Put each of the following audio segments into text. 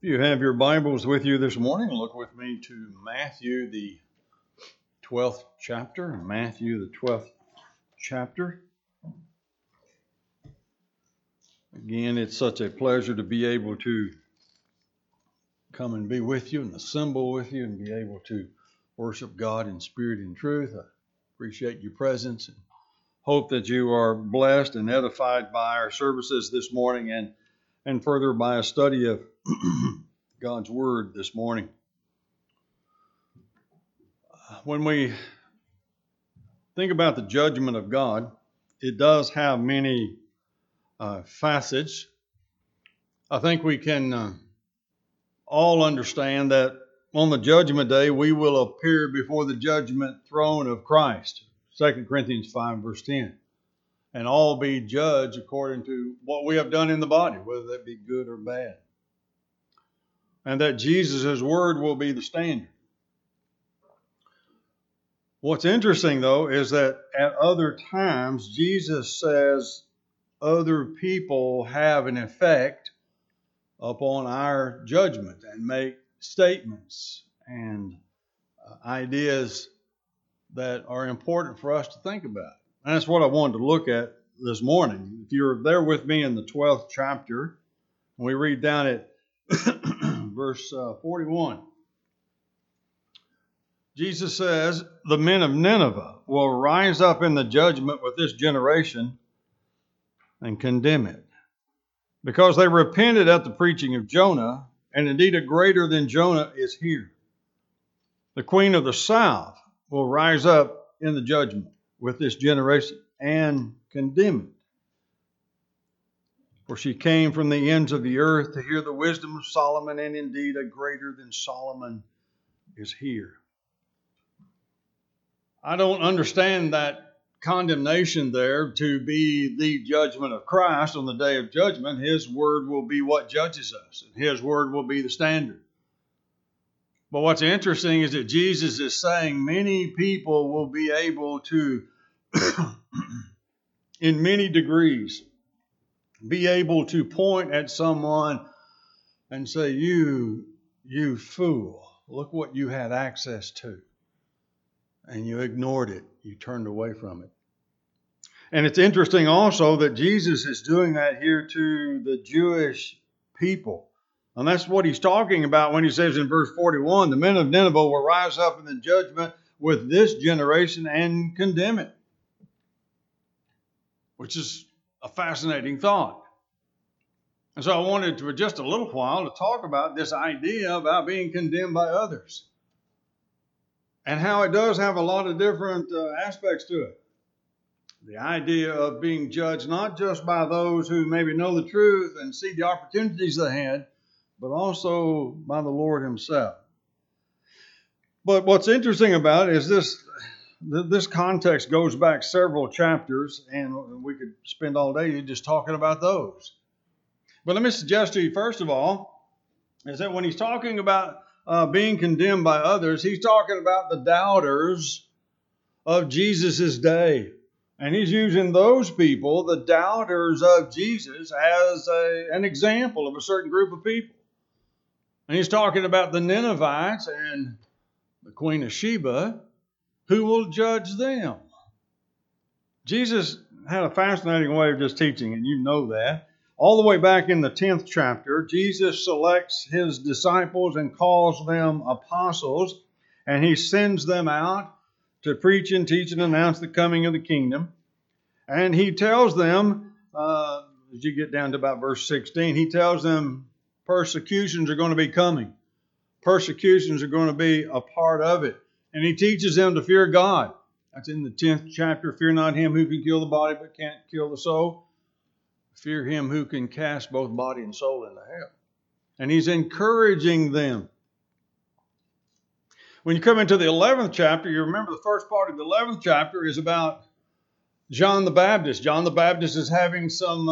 If you have your Bibles with you this morning, look with me to Matthew, the 12th chapter. Matthew, the 12th chapter. Again, it's such a pleasure to be able to come and be with you and assemble with you and be able to worship God in spirit and truth. I appreciate your presence and hope that you are blessed and edified by our services this morning and further by a study of God's Word this morning. When we think about the judgment of God, it does have many facets. I think we can all understand that on the judgment day, we will appear before the judgment throne of Christ, 2 Corinthians 5, verse 10, and all be judged according to what we have done in the body, whether that be good or bad. And that Jesus' word will be the standard. What's interesting, though, is that at other times, Jesus says other people have an effect upon our judgment and make statements and ideas that are important for us to think about. And that's what I wanted to look at this morning. If you're there with me in the 12th chapter, we read down at verse 41. Jesus says, "The men of Nineveh will rise up in the judgment with this generation and condemn it, because they repented at the preaching of Jonah, and indeed a greater than Jonah is here. The queen of the south will rise up in the judgment with this generation and condemn it. For she came from the ends of the earth to hear the wisdom of Solomon, and indeed a greater than Solomon is here." I don't understand that condemnation there to be the judgment of Christ on the day of judgment. His word will be what judges us, and His word will be the standard. But what's interesting is that Jesus is saying many people will be able to, in many degrees, be able to point at someone and say, you fool, look what you had access to. And you ignored it. You turned away from it. And it's interesting also that Jesus is doing that here to the Jewish people. And that's what He's talking about when He says in verse 41, "The men of Nineveh will rise up in the judgment with this generation and condemn it." Which is a fascinating thought. And so I wanted to, for just a little while, to talk about this idea about being condemned by others. And how it does have a lot of different aspects to it. The idea of being judged not just by those who maybe know the truth and see the opportunities ahead, but also by the Lord Himself. But what's interesting about it is this context goes back several chapters, and we could spend all day just talking about those. But let me suggest to you, first of all, is that when He's talking about being condemned by others, He's talking about the doubters of Jesus' day. And He's using those people, the doubters of Jesus, as an example of a certain group of people. And He's talking about the Ninevites and the Queen of Sheba, who will judge them. Jesus had a fascinating way of just teaching, and you know that. All the way back in the 10th chapter, Jesus selects His disciples and calls them apostles, and He sends them out to preach and teach and announce the coming of the kingdom. And He tells them, as you get down to about verse 16, He tells them persecutions are going to be coming. Persecutions are going to be a part of it. And He teaches them to fear God. That's in the 10th chapter. "Fear not him who can kill the body but can't kill the soul. Fear Him who can cast both body and soul into hell." And He's encouraging them. When you come into the 11th chapter, you remember the first part of the 11th chapter is about John the Baptist. John the Baptist is having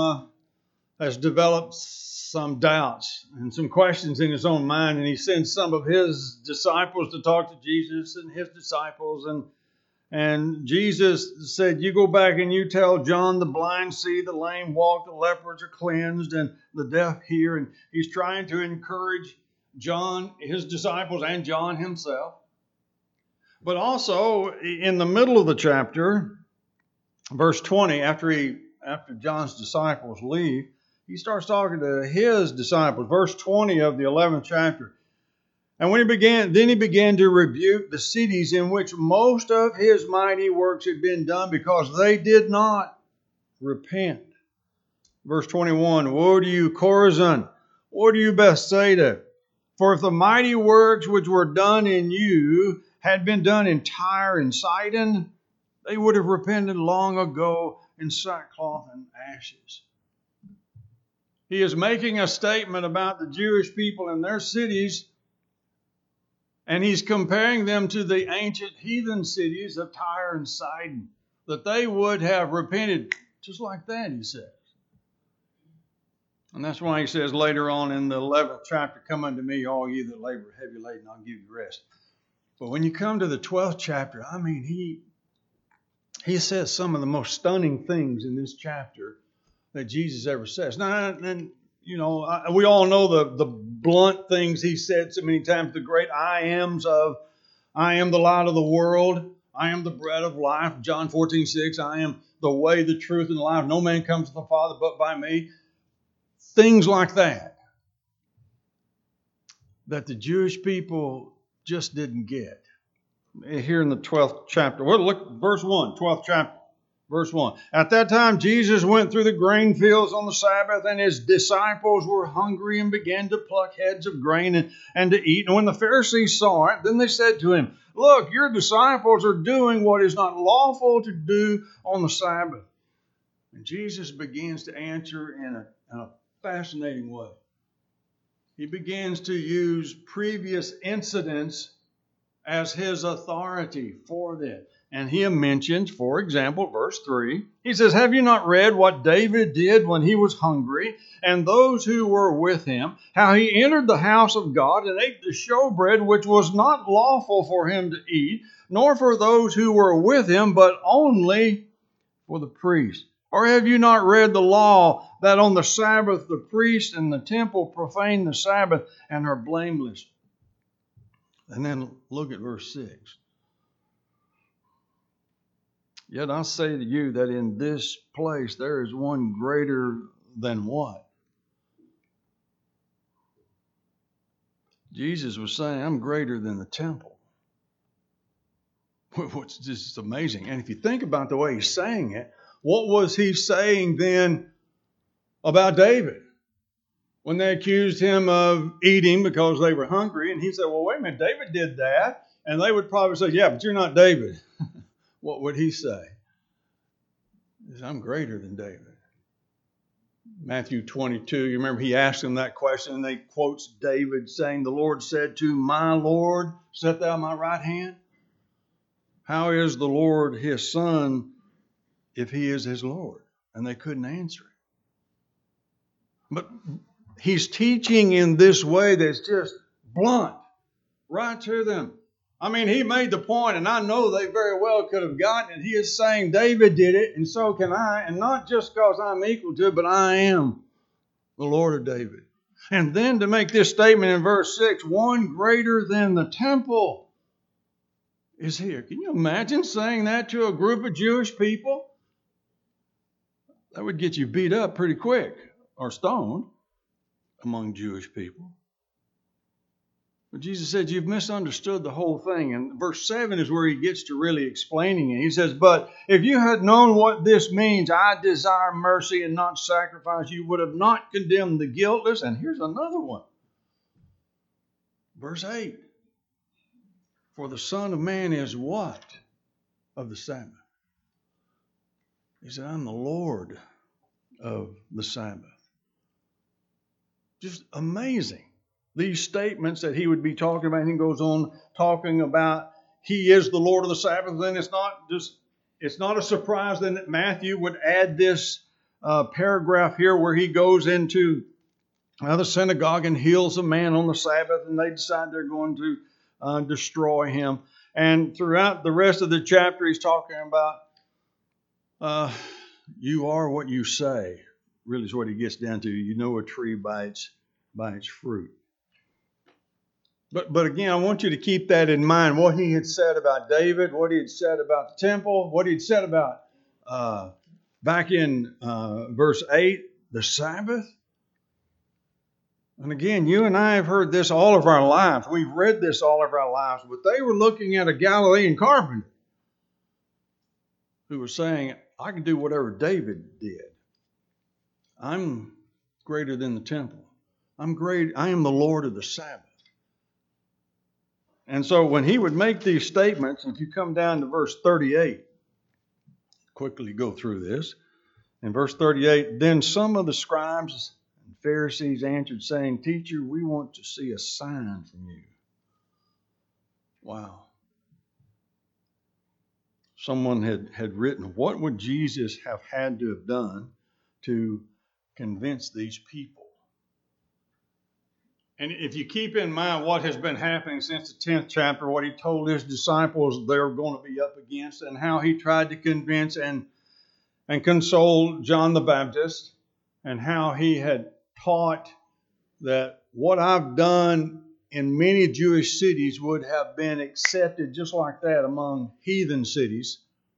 has developed some doubts and some questions in his own mind, and he sends some of his disciples to talk to Jesus and His disciples, and Jesus said, "You go back and you tell John, the blind see, the lame walk, the lepers are cleansed, and the deaf hear." And He's trying to encourage John, his disciples, and John himself. But also in the middle of the chapter, verse 20, after John's disciples leave, he starts talking to his disciples. Verse 20 of the 11th chapter. And when he began to rebuke the cities in which most of his mighty works had been done, because they did not repent. Verse 21, woe to you, Chorazin! Woe to you, Bethsaida! For if the mighty works which were done in you had been done in Tyre and Sidon, they would have repented long ago in sackcloth and ashes. He is making a statement about the Jewish people in their cities, and he's comparing them to the ancient heathen cities of Tyre and Sidon, that they would have repented just like that, he says. And that's why he says later on in the 11th chapter, come unto me, all ye that labor heavy laden, I'll give you rest. But when you come to the 12th chapter, I mean, he says some of the most stunning things in this chapter that Jesus ever says. Now, and you know, we all know the blunt things he said so many times, the great I ams of, I am the light of the world, I am the bread of life, John 14:6, I am the way, the truth, and the life. No man comes to the Father but by me. Things like that the Jewish people just didn't get. Here in the 12th chapter. Well, look, verse 1, 12th chapter. Verse 1. At that time, Jesus went through the grain fields on the Sabbath, and his disciples were hungry and began to pluck heads of grain and to eat. And when the Pharisees saw it, then they said to him, look, your disciples are doing what is not lawful to do on the Sabbath. And Jesus begins to answer in a fascinating way. He begins to use previous incidents as his authority for this. And he mentions, for example, verse 3, he says, have you not read what David did when he was hungry, and those who were with him, how he entered the house of God and ate the showbread which was not lawful for him to eat, nor for those who were with him, but only for the priest? Or have you not read the law that on the Sabbath the priest and the temple profane the Sabbath and are blameless? And then look at verse 6. Yet I say to you that in this place there is one greater than what? Jesus was saying, I'm greater than the temple. Which is just amazing. And if you think about the way he's saying it, what was he saying then about David? When they accused him of eating because they were hungry, and he said, well, wait a minute, David did that. And they would probably say, yeah, but you're not David. What would he say? He says, I'm greater than David. Matthew 22, you remember he asked him that question, and they quotes David saying, the Lord said to my Lord, set thou my right hand. How is the Lord his son if he is his Lord? And they couldn't answer it. But he's teaching in this way that's just blunt, right to them. I mean, he made the point, and I know they very well could have gotten it. He is saying David did it, and so can I. And not just because I'm equal to it, but I am the Lord of David. And then to make this statement in verse 6, one greater than the temple is here. Can you imagine saying that to a group of Jewish people? That would get you beat up pretty quick, or stoned among Jewish people. But Jesus said, you've misunderstood the whole thing. And verse 7 is where he gets to really explaining it. He says, but if you had known what this means, I desire mercy and not sacrifice, you would have not condemned the guiltless. And here's another one. Verse 8. For the Son of Man is what? Of the Sabbath. He said, I'm the Lord of the Sabbath. Just amazing. These statements that he would be talking about, and he goes on talking about he is the Lord of the Sabbath. Then it's not a surprise then that Matthew would add this paragraph here where he goes into the synagogue and heals a man on the Sabbath, and they decide they're going to destroy him. And throughout the rest of the chapter, he's talking about you are what you say. Really is what he gets down to. You know a tree by its fruit. But again, I want you to keep that in mind, what he had said about David, what he had said about the temple, what he had said about back in verse 8, the Sabbath. And again, you and I have heard this all of our lives. We've read this all of our lives. But they were looking at a Galilean carpenter who was saying, I can do whatever David did. I'm greater than the temple. I'm great. I am the Lord of the Sabbath. And so when he would make these statements, if you come down to verse 38, quickly go through this. In verse 38, then some of the scribes and Pharisees answered, saying, Teacher, we want to see a sign from you. Wow. Someone had written, what would Jesus have had to have done to convince these people? And if you keep in mind what has been happening since the 10th chapter, what he told his disciples they were going to be up against, and how he tried to convince and console John the Baptist, and how he had taught that what I've done in many Jewish cities would have been accepted just like that among heathen cities.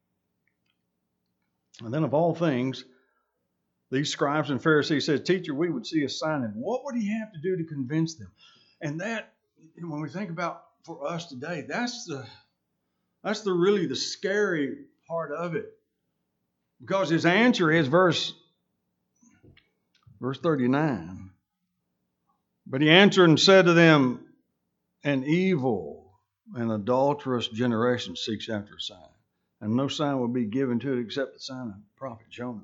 And then of all things, these scribes and Pharisees said, Teacher, we would see a sign. And what would he have to do to convince them? And that, when we think about for us today, that's really the scary part of it. Because his answer is verse 39. But he answered and said to them, an evil and adulterous generation seeks after a sign, and no sign will be given to it except the sign of prophet Jonah.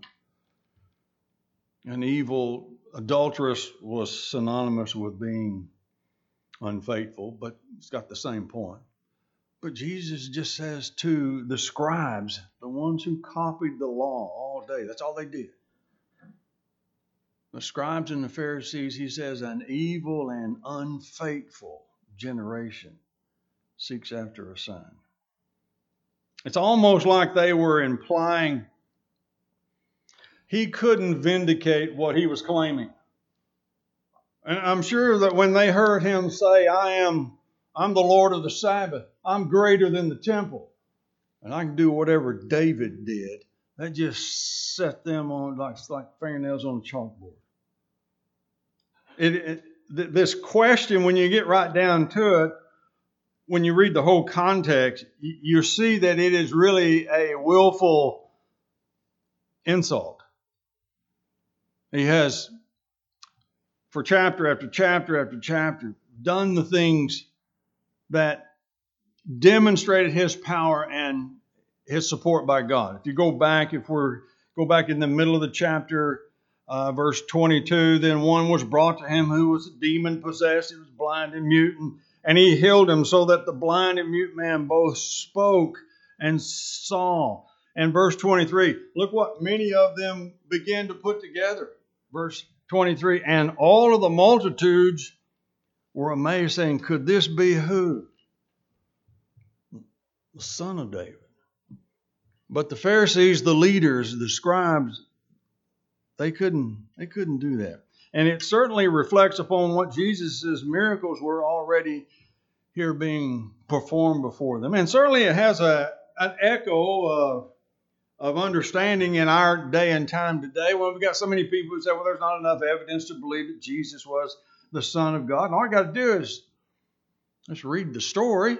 And evil, adulterous was synonymous with being unfaithful, but it's got the same point. But Jesus just says to the scribes, the ones who copied the law all day, that's all they did. The scribes and the Pharisees, he says, an evil and unfaithful generation seeks after a sign. It's almost like they were implying he couldn't vindicate what he was claiming. And I'm sure that when they heard him say, I'm the Lord of the Sabbath, I'm greater than the temple, and I can do whatever David did, that just set them on like fingernails on a chalkboard. This question, when you get right down to it, when you read the whole context, you see that it is really a willful insult. He has, for chapter after chapter after chapter, done the things that demonstrated his power and his support by God. If we go back in the middle of the chapter, verse 22, then one was brought to him who was demon possessed. He was blind and mute, and he healed him so that the blind and mute man both spoke and saw. And verse 23, look what many of them began to put together. Verse 23, and all of the multitudes were amazed, saying, could this be who? The Son of David. But the Pharisees, the leaders, the scribes, they couldn't do that. And it certainly reflects upon what Jesus' miracles were already here being performed before them. And certainly it has an echo of understanding in our day and time today, when we've got so many people who say, well, there's not enough evidence to believe that Jesus was the Son of God. And all you got to do is just read the story.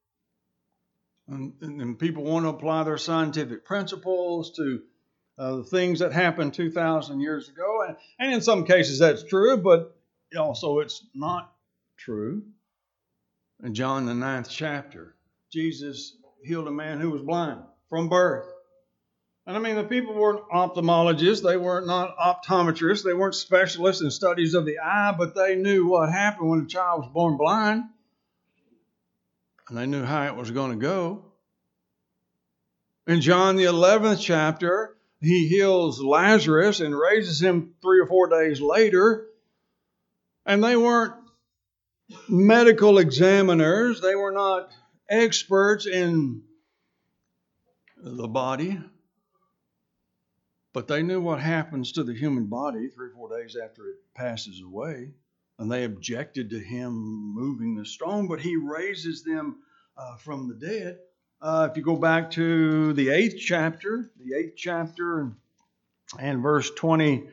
And people want to apply their scientific principles to the things that happened 2,000 years ago. And in some cases that's true, but also it's not true. In John, the 9th chapter, Jesus healed a man who was blind from birth. And I mean, the people weren't ophthalmologists. They were not optometrists. They weren't specialists in studies of the eye, but they knew what happened when a child was born blind. And they knew how it was going to go. In John, the 11th chapter, he heals Lazarus and raises him 3 or 4 days later. And they weren't medical examiners. They were not experts in the body. But they knew what happens to the human body 3 or 4 days after it passes away. And they objected to him moving the stone, but he raises them from the dead. If you go back to the 8th chapter, and verse 20,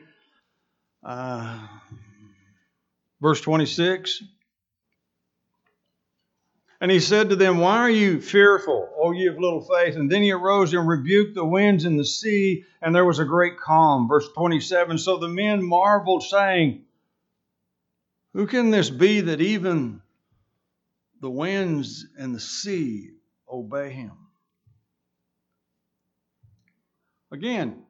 verse 26. And he said to them, "Why are you fearful, O ye of little faith?" And then he arose and rebuked the winds and the sea, and there was a great calm. Verse 27, so the men marveled, saying, "Who can this be that even the winds and the sea obey him?" Again,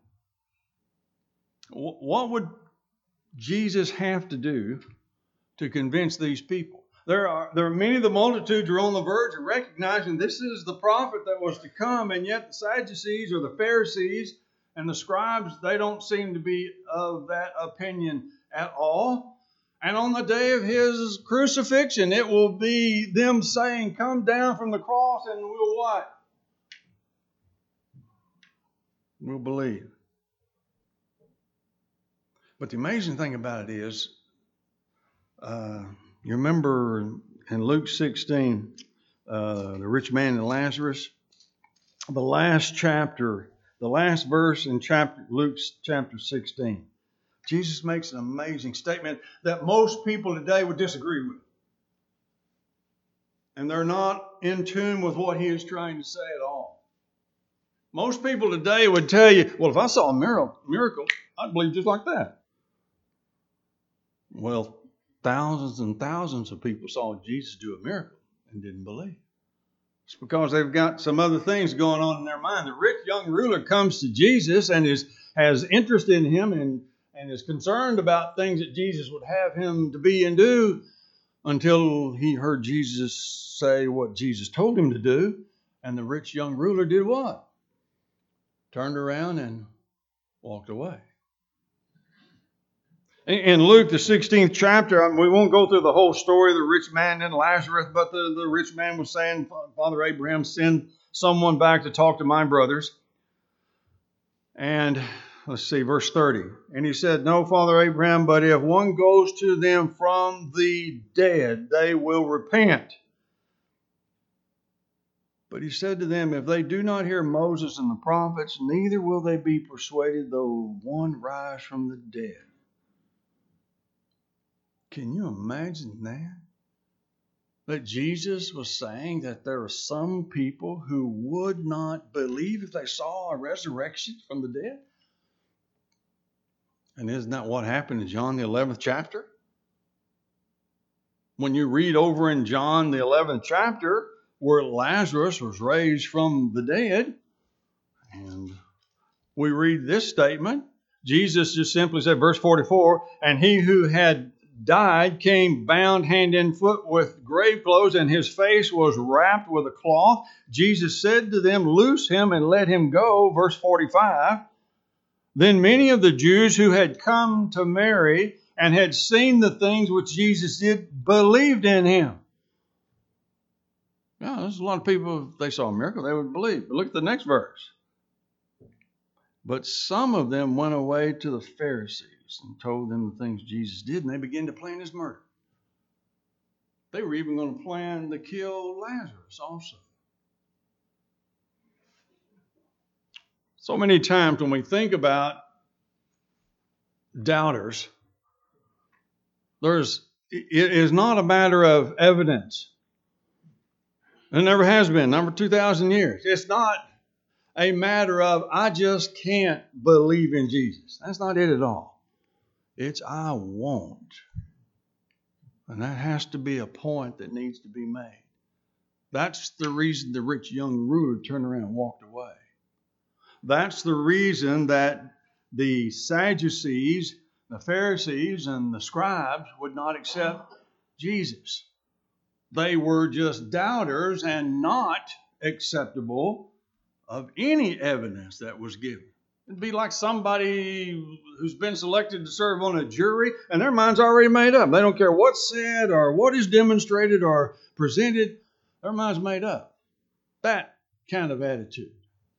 what would Jesus have to do to convince these people? There are many of the multitudes who are on the verge of recognizing this is the prophet that was to come, and yet the Sadducees or the Pharisees and the scribes, they don't seem to be of that opinion at all. And on the day of his crucifixion, it will be them saying, "Come down from the cross and we'll what? We'll believe." But the amazing thing about it is, you remember in Luke 16, the rich man and Lazarus, the last verse in Luke's chapter 16. Jesus makes an amazing statement that most people today would disagree with. And they're not in tune with what he is trying to say at all. Most people today would tell you, "Well, if I saw a miracle, I'd believe just like that." Well, thousands and thousands of people saw Jesus do a miracle and didn't believe. It's because they've got some other things going on in their mind. The rich young ruler comes to Jesus and has interest in him and is concerned about things that Jesus would have him to be and do, until he heard Jesus say what Jesus told him to do. And the rich young ruler did what? Turned around and walked away. In Luke, the 16th chapter, we won't go through the whole story of the rich man and Lazarus, but the rich man was saying, "Father Abraham, send someone back to talk to my brothers." And let's see, verse 30. And he said, "No, Father Abraham, but if one goes to them from the dead, they will repent." But he said to them, "If they do not hear Moses and the prophets, neither will they be persuaded though one rise from the dead." Can you imagine that? That Jesus was saying that there are some people who would not believe if they saw a resurrection from the dead? And isn't that what happened in John the 11th chapter? When you read over in John the 11th chapter, where Lazarus was raised from the dead, and we read this statement, Jesus just simply said, verse 44, "And he who had died came bound hand and foot with grave clothes, and his face was wrapped with a cloth. Jesus said to them, 'Loose him and let him go.'" Verse 45. "Then many of the Jews who had come to Mary and had seen the things which Jesus did believed in him." Now, there's a lot of people, if they saw a miracle, they would believe. But look at the next verse. "But some of them went away to the Pharisees and told them the things Jesus did, and they began to plan his murder." They were even going to plan to kill Lazarus also. So many times when we think about doubters, it is not a matter of evidence. It never has been, over 2,000 years. It's not a matter of, "I just can't believe in Jesus." That's not it at all. It's, "I won't." And that has to be a point that needs to be made. That's the reason the rich young ruler turned around and walked away. That's the reason that the Sadducees, the Pharisees, and the scribes would not accept Jesus. They were just doubters and not acceptable of any evidence that was given. It'd be like somebody who's been selected to serve on a jury and their mind's already made up. They don't care what's said or what is demonstrated or presented. Their mind's made up. That kind of attitude.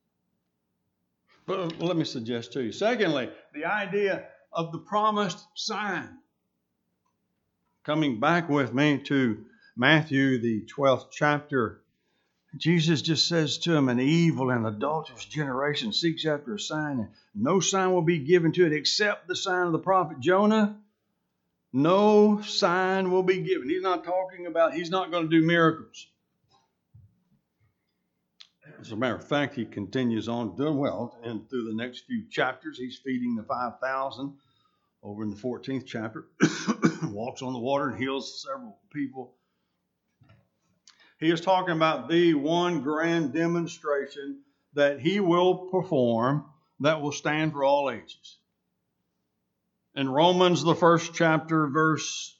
But let me suggest to you. Secondly, the idea of the promised sign. Coming back with me to Matthew, the 12th chapter, Jesus just says to him, an evil and adulterous generation seeks after a sign, and no sign will be given to it except the sign of the prophet Jonah. No sign will be given. He's not talking about, he's not going to do miracles. As a matter of fact, he continues on doing well, and through the next few chapters, he's feeding the 5,000 over in the 14th chapter, walks on the water and heals several people. He is talking about the one grand demonstration that he will perform that will stand for all ages. In Romans, the first chapter, verse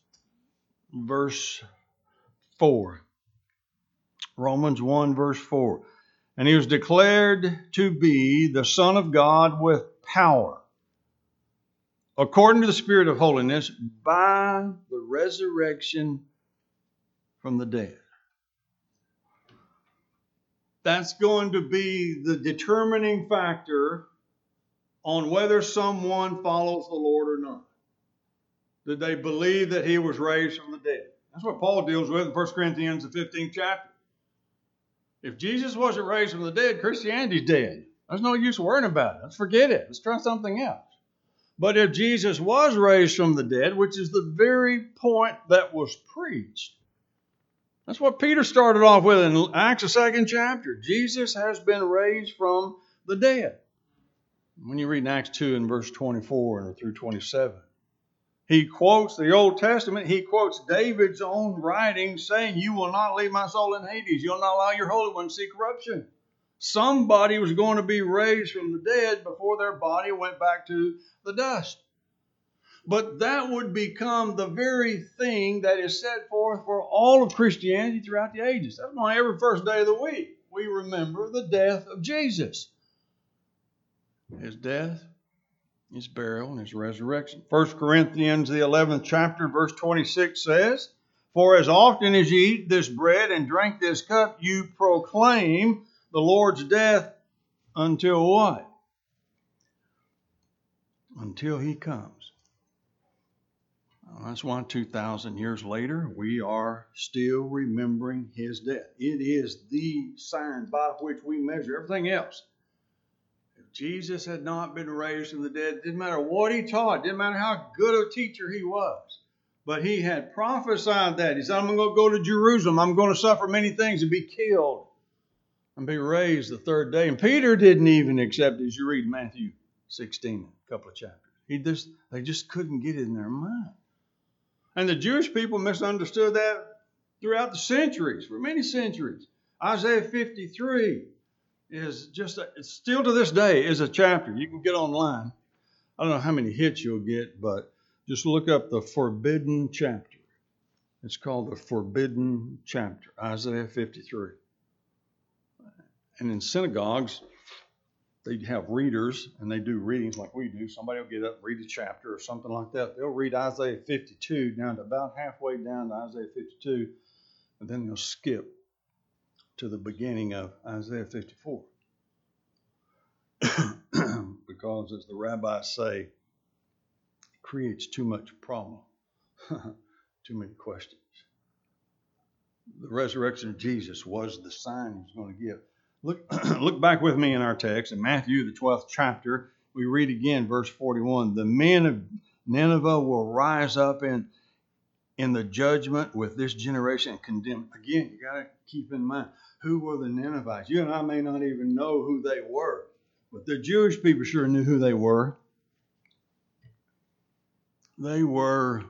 4. Romans 1, verse 4. And he was declared to be the Son of God with power, according to the Spirit of holiness, by the resurrection from the dead. That's going to be the determining factor on whether someone follows the Lord or not. Did they believe that he was raised from the dead? That's what Paul deals with in 1 Corinthians, the 15th chapter. If Jesus wasn't raised from the dead, Christianity's dead. There's no use worrying about it. Let's forget it. Let's try something else. But if Jesus was raised from the dead, which is the very point that was preached, that's what Peter started off with in Acts, the 2nd chapter. Jesus has been raised from the dead. When you read in Acts 2 and verse 24 and through 27, he quotes the Old Testament. He quotes David's own writing saying, you will not leave my soul in Hades. You'll not allow your Holy One to see corruption. Somebody was going to be raised from the dead before their body went back to the dust. But that would become the very thing that is set forth for all of Christianity throughout the ages. That's why every first day of the week we remember the death of Jesus. His death, his burial, and his resurrection. 1 Corinthians, the 11th chapter, verse 26 says, for as often as you eat this bread and drink this cup, you proclaim the Lord's death until what? Until he comes. That's why 2,000 years later, we are still remembering his death. It is the sign by which we measure everything else. If Jesus had not been raised from the dead, it didn't matter what he taught, it didn't matter how good a teacher he was. But he had prophesied that. He said, I'm going to go to Jerusalem. I'm going to suffer many things and be killed and be raised the third day. And Peter didn't even accept it, as you read Matthew 16, a couple of chapters. They just couldn't get it in their mind. And the Jewish people misunderstood that throughout the centuries, for many centuries. Isaiah 53 is just, it's still to this day, is a chapter. You can get online. I don't know how many hits you'll get, but just look up the forbidden chapter. It's called the forbidden chapter, Isaiah 53. And in synagogues, they have readers, and they do readings like we do. Somebody will get up and read a chapter or something like that. They'll read Isaiah 52 down to about halfway down to Isaiah 52, and then they'll skip to the beginning of Isaiah 54. Because, as the rabbis say, it creates too much problem, too many questions. The resurrection of Jesus was the sign he was going to give. Look back with me in our text in Matthew, the 12th chapter. We read again, verse 41. The men of Nineveh will rise up in the judgment with this generation and condemn. Again, you got to keep in mind, who were the Ninevites? You and I may not even know who they were, but the Jewish people sure knew who they were. They were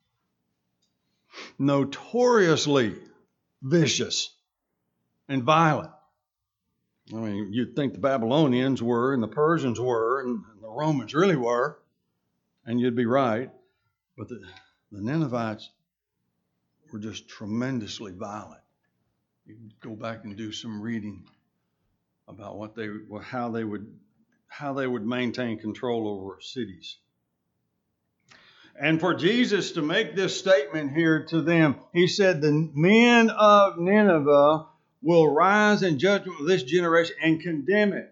notoriously vicious and violent. I mean, you'd think the Babylonians were, and the Persians were, and the Romans really were, and you'd be right. But the Ninevites were just tremendously violent. You can go back and do some reading about how they would maintain control over cities. And for Jesus to make this statement here to them, he said, the men of Nineveh will rise in judgment with this generation and condemn it.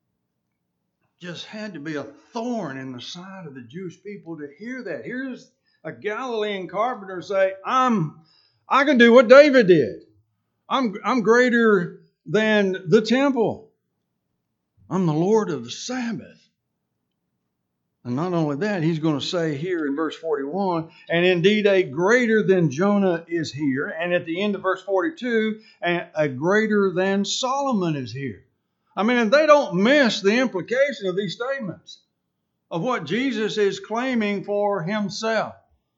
Just had to be a thorn in the side of the Jewish people to hear that. Here's a Galilean carpenter say, I can do what David did. I'm greater than the temple. I'm the Lord of the Sabbath. And not only that, he's going to say here in verse 41, and indeed a greater than Jonah is here. And at the end of verse 42, a greater than Solomon is here. I mean, and they don't miss the implication of these statements of what Jesus is claiming for himself.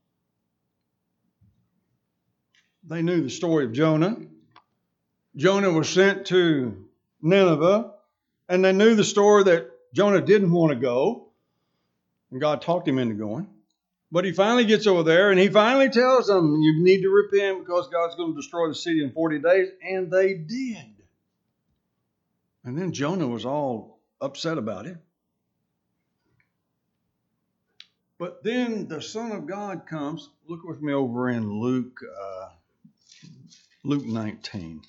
They knew the story of Jonah. Jonah was sent to Nineveh, and they knew the story that Jonah didn't want to go. And God talked him into going. But he finally gets over there and he finally tells them, you need to repent because God's going to destroy the city in 40 days. And they did. And then Jonah was all upset about it. But then the Son of God comes. Look with me over in Luke 19.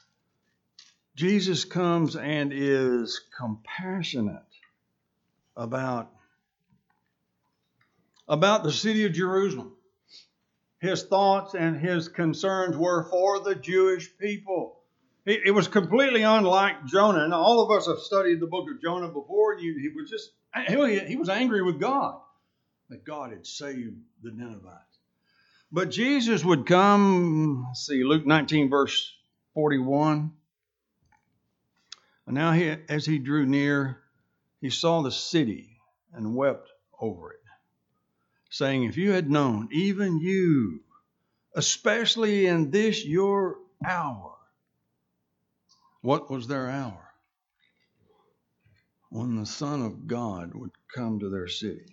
Jesus comes and is compassionate about the city of Jerusalem. His thoughts and his concerns were for the Jewish people. It was completely unlike Jonah. And all of us have studied the book of Jonah before. He was angry with God that God had saved the Ninevites. But Jesus would come, Luke 19 verse 41. And now as he drew near, he saw the city and wept over it, saying, if you had known, even you, especially in this your hour. What was their hour? When the Son of God would come to their city.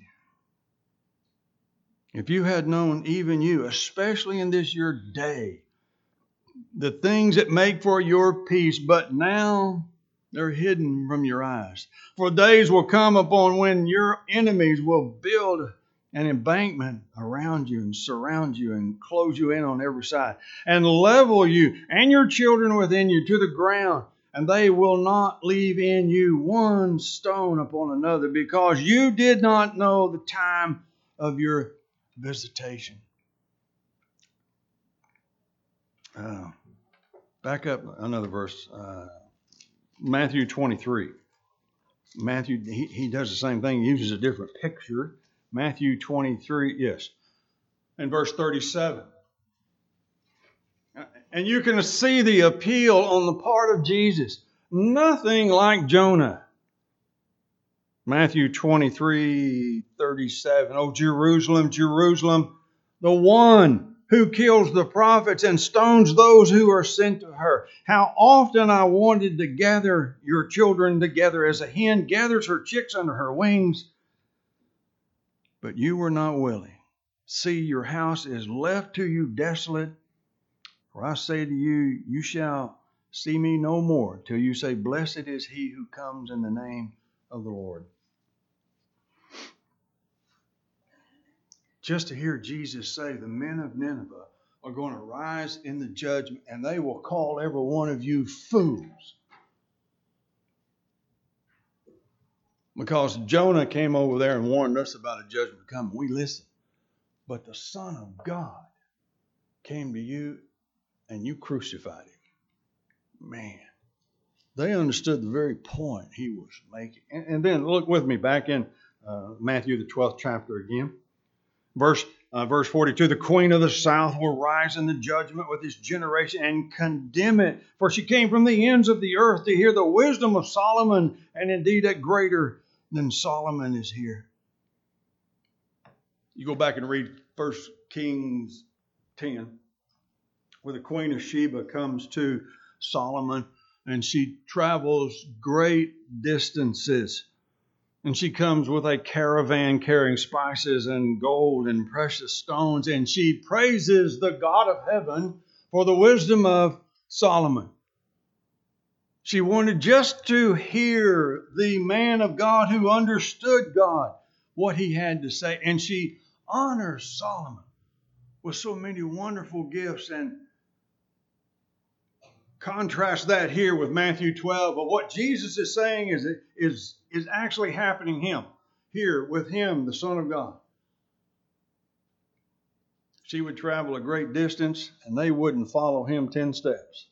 If you had known, even you, especially in this your day, the things that make for your peace, but now they're hidden from your eyes. For days will come upon when your enemies will build an embankment around you and surround you and close you in on every side and level you and your children within you to the ground. And they will not leave in you one stone upon another because you did not know the time of your visitation. Back up another verse. Matthew 23. Matthew, he does the same thing. He uses a different picture. Matthew 23, yes, in verse 37. And you can see the appeal on the part of Jesus. Nothing like Jonah. Matthew 23, 37. Oh, Jerusalem, Jerusalem, the one who kills the prophets and stones those who are sent to her. How often I wanted to gather your children together as a hen gathers her chicks under her wings, but you were not willing. See, your house is left to you desolate. For I say to you, you shall see me no more till you say, blessed is he who comes in the name of the Lord. Just to hear Jesus say, the men of Nineveh are going to rise in the judgment and they will call every one of you fools. Because Jonah came over there and warned us about a judgment coming. We listened. But the Son of God came to you and you crucified him. Man, they understood the very point he was making. And then look with me back in Matthew, the 12th chapter again. Verse 42, the queen of the south will rise in the judgment with this generation and condemn it. For she came from the ends of the earth to hear the wisdom of Solomon, and indeed a greater than Solomon is here. You go back and read 1 Kings 10, where the queen of Sheba comes to Solomon, and she travels great distances. And she comes with a caravan carrying spices and gold and precious stones. And she praises the God of heaven for the wisdom of Solomon. She wanted just to hear the man of God who understood God, what he had to say. And she honors Solomon with so many wonderful gifts. And contrast that here with Matthew 12. But what Jesus is saying is actually happening here with him, the Son of God. She would travel a great distance, and they wouldn't follow him 10 steps.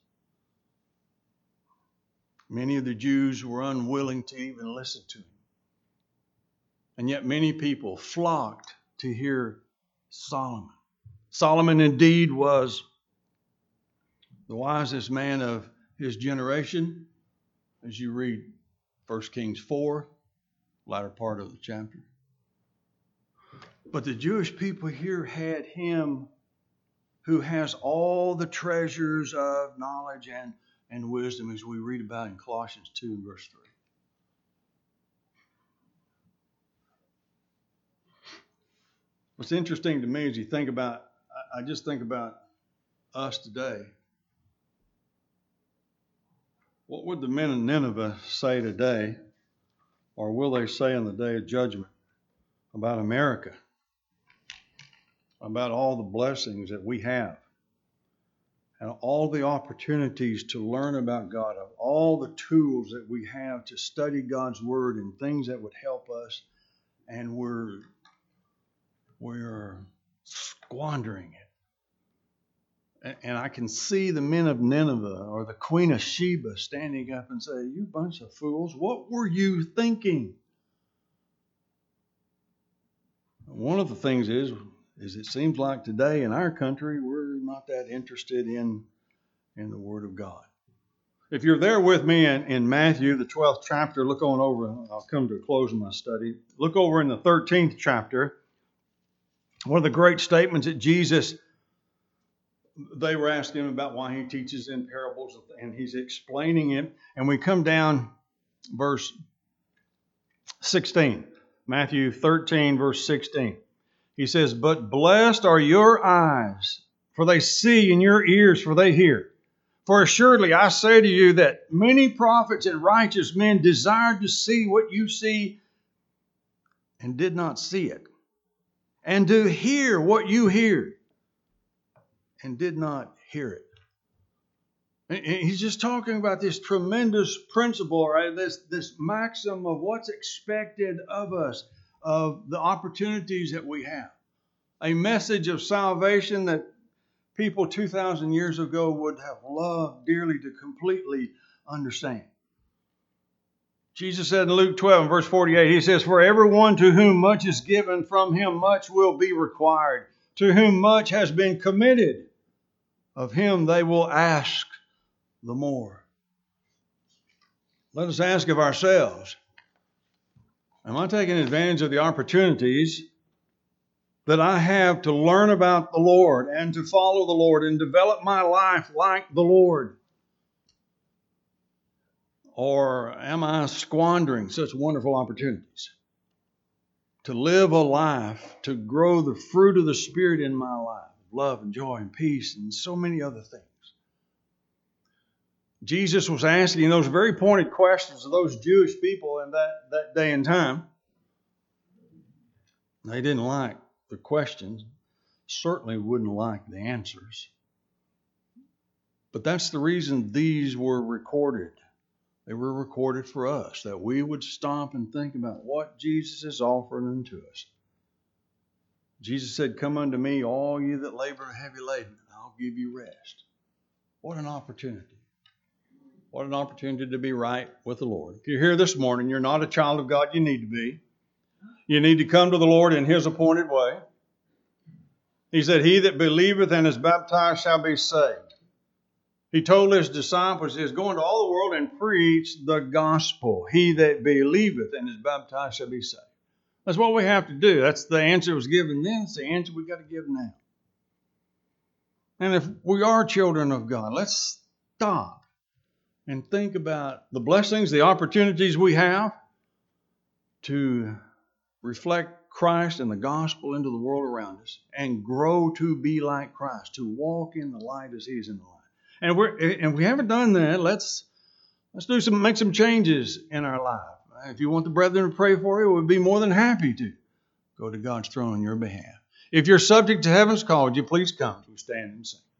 Many of the Jews were unwilling to even listen to him. And yet many people flocked to hear Solomon. Solomon indeed was the wisest man of his generation, as you read 1 Kings 4, latter part of the chapter. But the Jewish people here had him who has all the treasures of knowledge and wisdom, as we read about in Colossians 2 and verse 3. What's interesting to me is I just think about us today. What would the men of Nineveh say today, or will they say on the day of judgment about America, about all the blessings that we have, and all the opportunities to learn about God, of all the tools that we have to study God's Word and things that would help us, and we're squandering it. And I can see the men of Nineveh or the Queen of Sheba standing up and say, "You bunch of fools, what were you thinking?" One of the things is it seems like today in our country, we're not that interested in the Word of God. If you're there with me in Matthew, the 12th chapter, look on over. I'll come to a close of my study. Look over in the 13th chapter. One of the great statements that Jesus, they were asking him about why he teaches in parables, and he's explaining it. And we come down verse 16. Matthew 13, verse 16. He says, "But blessed are your eyes, for they see, and your ears, for they hear. For assuredly I say to you that many prophets and righteous men desired to see what you see and did not see it, and to hear what you hear and did not hear it." And he's just talking about this tremendous principle, right? This maxim of what's expected of us, of the opportunities that we have. A message of salvation that people 2,000 years ago would have loved dearly to completely understand. Jesus said in Luke 12, verse 48, he says, "For everyone to whom much is given, from him much will be required. To whom much has been committed, of him they will ask the more." Let us ask of ourselves, am I taking advantage of the opportunities that I have to learn about the Lord and to follow the Lord and develop my life like the Lord? Or am I squandering such wonderful opportunities to live a life, to grow the fruit of the Spirit in my life, love and joy and peace and so many other things? Jesus was asking those very pointed questions of those Jewish people in that day and time. They didn't like the questions, certainly wouldn't like the answers. But that's the reason these were recorded. They were recorded for us, that we would stop and think about what Jesus is offering unto us. Jesus said, "Come unto me, all you that labor and heavy laden, and I'll give you rest." What an opportunity. What an opportunity to be right with the Lord. If you're here this morning, you're not a child of God, you need to be. You need to come to the Lord in His appointed way. He said, "He that believeth and is baptized shall be saved." He told His disciples, He is going to all the world and preach the gospel. He that believeth and is baptized shall be saved. That's what we have to do. That's the answer that was given then. It's the answer we've got to give now. And if we are children of God, let's stop and think about the blessings, the opportunities we have to reflect Christ and the gospel into the world around us and grow to be like Christ, to walk in the light as He is in the light. And if we haven't done that, let's make some changes in our life. If you want the brethren to pray for you, we'd be more than happy to go to God's throne on your behalf. If you're subject to heaven's call, would you please come as we stand and sing.